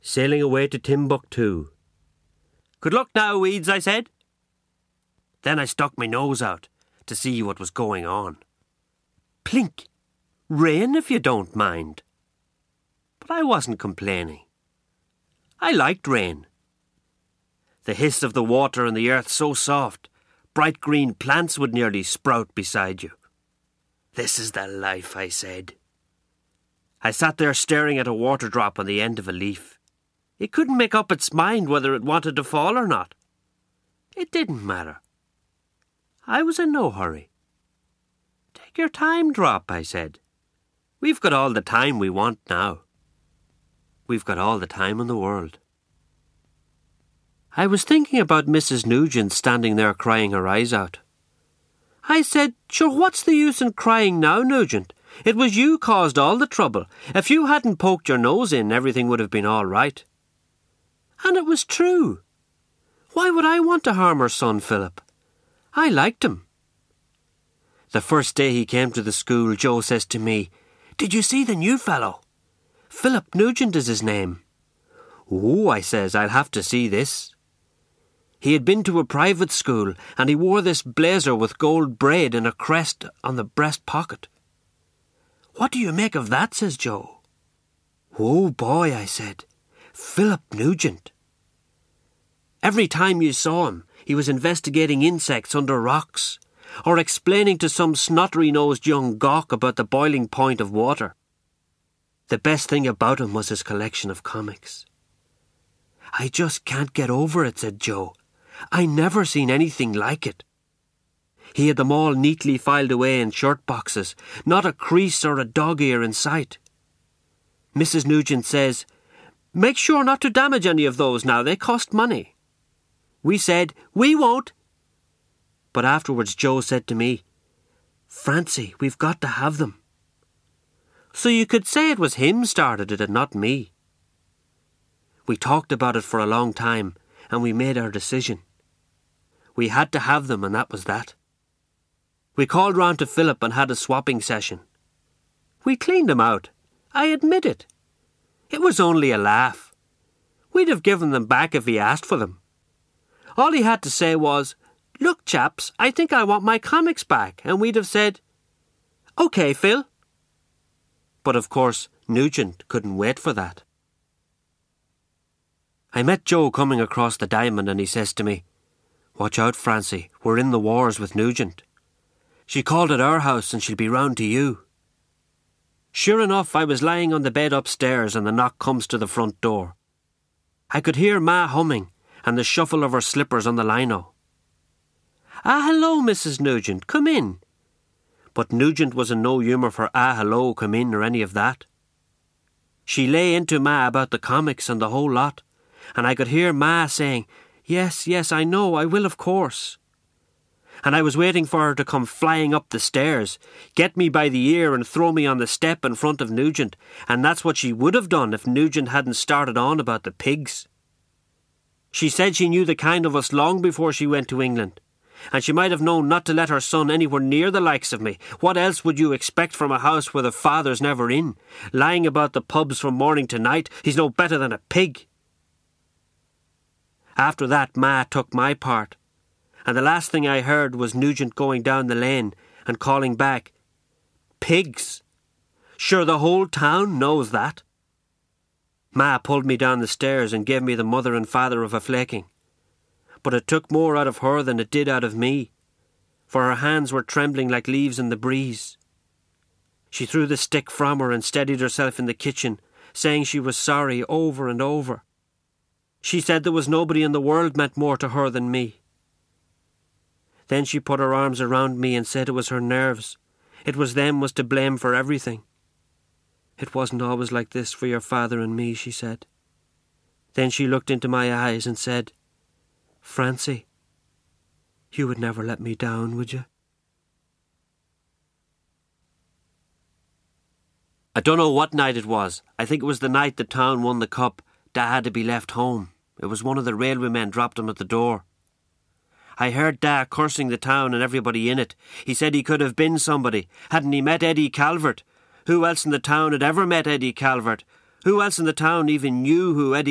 sailing away to Timbuktu. "Good luck now, Weeds," I said. Then I stuck my nose out to see what was going on. Plink! Rain, if you don't mind. But I wasn't complaining. I liked rain. The hiss of the water and the earth so soft, bright green plants would nearly sprout beside you. "This is the life," I said. I sat there staring at a water drop on the end of a leaf. It couldn't make up its mind whether it wanted to fall or not. It didn't matter. I was in no hurry. "Take your time, drop," I said. "We've got all the time we want now. We've got all the time in the world." I was thinking about Mrs. Nugent standing there crying her eyes out. I said, "Sure, what's the use in crying now, Nugent? It was you caused all the trouble. If you hadn't poked your nose in, everything would have been all right." And it was true. Why would I want to harm her son, Philip? I liked him. The first day he came to the school, Joe says to me, "Did you see the new fellow? Philip Nugent is his name." "Oh," I says, "I'll have to see this." He had been to a private school and he wore this blazer with gold braid and a crest on the breast pocket. "What do you make of that?" says Joe. "Oh boy," I said, "Philip Nugent." Every time you saw him, he was investigating insects under rocks or explaining to some snottery-nosed young gawk about the boiling point of water. The best thing about him was his collection of comics. "I just can't get over it," said Joe. "I never seen anything like it." He had them all neatly filed away in shirt boxes, not a crease or a dog-ear in sight. Mrs. Nugent says, "Make sure not to damage any of those now, they cost money." We said, "We won't." But afterwards Joe said to me, "Francie, we've got to have them." So you could say it was him started it and not me. We talked about it for a long time and we made our decision. We had to have them and that was that. We called round to Philip and had a swapping session. We cleaned them out. I admit it. It was only a laugh. We'd have given them back if he asked for them. All he had to say was, "Look, chaps, I think I want my comics back," and we'd have said, "OK, Phil." But of course, Nugent couldn't wait for that. I met Joe coming across the diamond and he says to me, "Watch out, Francie, we're in the wars with Nugent. She called at our house and she'll be round to you." Sure enough, I was lying on the bed upstairs and the knock comes to the front door. I could hear Ma humming and the shuffle of her slippers on the lino. "Ah, hello, Mrs. Nugent, come in." But Nugent was in no humour for "ah, hello, come in" or any of that. She lay into Ma about the comics and the whole lot, and I could hear Ma saying, "Yes, yes, I know, I will of course." And I was waiting for her to come flying up the stairs, get me by the ear and throw me on the step in front of Nugent, and that's what she would have done if Nugent hadn't started on about the pigs. She said she knew the kind of us long before she went to England, and she might have known not to let her son anywhere near the likes of me. What else would you expect from a house where the father's never in, lying about the pubs from morning to night? He's no better than a pig. After that, Ma took my part, and the last thing I heard was Nugent going down the lane and calling back, "Pigs! Sure, the whole town knows that." Ma pulled me down the stairs and gave me the mother and father of a flaking. But it took more out of her than it did out of me, for her hands were trembling like leaves in the breeze. She threw the stick from her and steadied herself in the kitchen, saying she was sorry over and over. She said there was nobody in the world meant more to her than me. Then she put her arms around me and said it was her nerves. It was them was to blame for everything. "It wasn't always like this for your father and me," she said. Then she looked into my eyes and said, "Francie, you would never let me down, would you?" I don't know what night it was. I think it was the night the town won the cup. Dad had to be left home. It was one of the railwaymen dropped him at the door. I heard Dad cursing the town and everybody in it. He said he could have been somebody. Hadn't he met Eddie Calvert? Who else in the town had ever met Eddie Calvert? Who else in the town even knew who Eddie